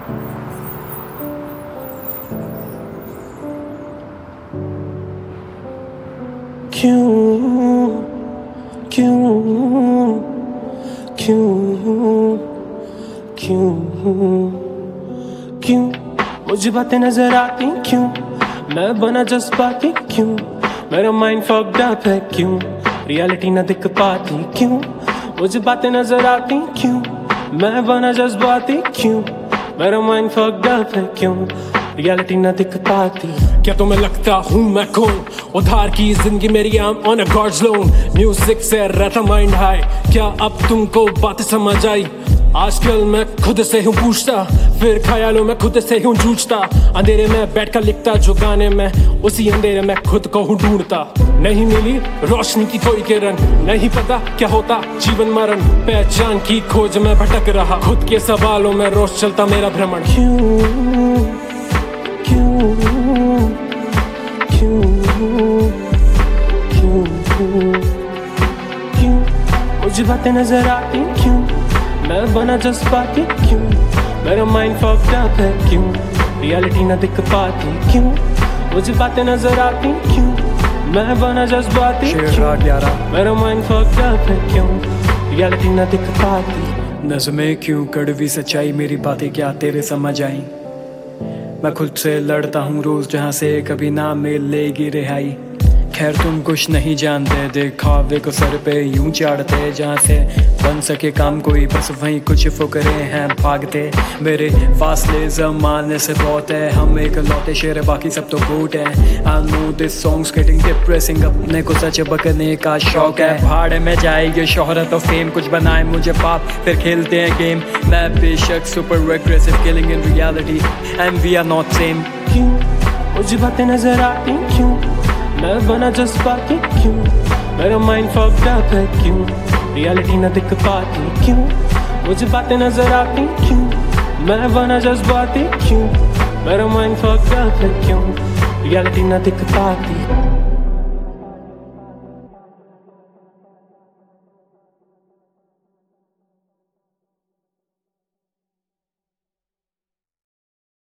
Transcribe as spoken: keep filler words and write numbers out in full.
क्यों क्यों क्यों क्यों क्यों मुझे बातें नजर आती क्यों, मैं बना जज्बाती क्यों, मेरा माइंड फक्ड अप है क्यों, रियलिटी ना दिख पाती क्यों, मुझे बातें नजर आती क्यों, मैं बना जज्बाती क्यों, मेरा माइंड फक्ड अप है क्यों, रियलिटी ना दिख पाती। क्या तुम्हें लगता हूँ मैं कौन, उधार की जिंदगी मेरी, I am on a god's loan, music से रहता माइंड हाई, क्या अब तुमको बातें समझ आई, आजकल मैं खुद से हूँ पूछता, फिर ख्यालों में खुद से हूँ जूझता, अंधेरे में बैठ कर लिखता जो गाने में, उसी अंधेरे में खुद को हूँ ढूंढता, नहीं मिली रोशनी की कोई किरण, नहीं पता क्या होता जीवन मरण, पहचान की खोज में भटक रहा, खुद के सवालों में रोज चलता मेरा भ्रमण। क्यों क्यों क्यों क्यों क्यों मुझे बातें नजर आती क्यों, मैं बना जज्बाती क्यों, मेरा माइंड फक्ड अप है क्यों, रियलिटी ना दिख पाती क्यों, मुझे बातें नजर आती क्यों, मैं बना जज्बाती क्यों, मेरा माइंड फक्ड अप है क्यों, रियलिटी ना दिख पाती। नज़्में क्यों कड़वी सच्चाई मेरी बातें क्या तेरे समझ आई, मैं खुद से लड़ता हूँ रोज जहाँ से कभी ना मिलेगी रिहाई, खैर तुम कुछ नहीं जानते, दिखावे को सर पे यूं चाड़ते, जहाँ से बन सके काम कोई बस वहीं कुछ फुकरे हैं भागते, मेरे फासले जमाने से बहुत है, हम एक लौटे शेर बाकी सब तो बूट है, I know this song's getting depressing, अपने को सच बकने का शौक है, भाड़े में जाएगी शोहरत और फेम, कुछ बनाए मुझे पाप फिर खेलते हैं गेम, मैं बेशक super aggressive killing in reality and we are not same. क्यों मुझे बातें नजर आती क्यों, मैं बना जज्बाती क्यों, मेरा माइंड फक्ड अप है क्यों, रियलिटी ना दिख पाती क्यों, मुझे बातें नजर आती क्यों, मैं बना जज्बाती क्यों, मेरा माइंड फक्ड अप है क्यों, रियलिटी ना दिख पाती।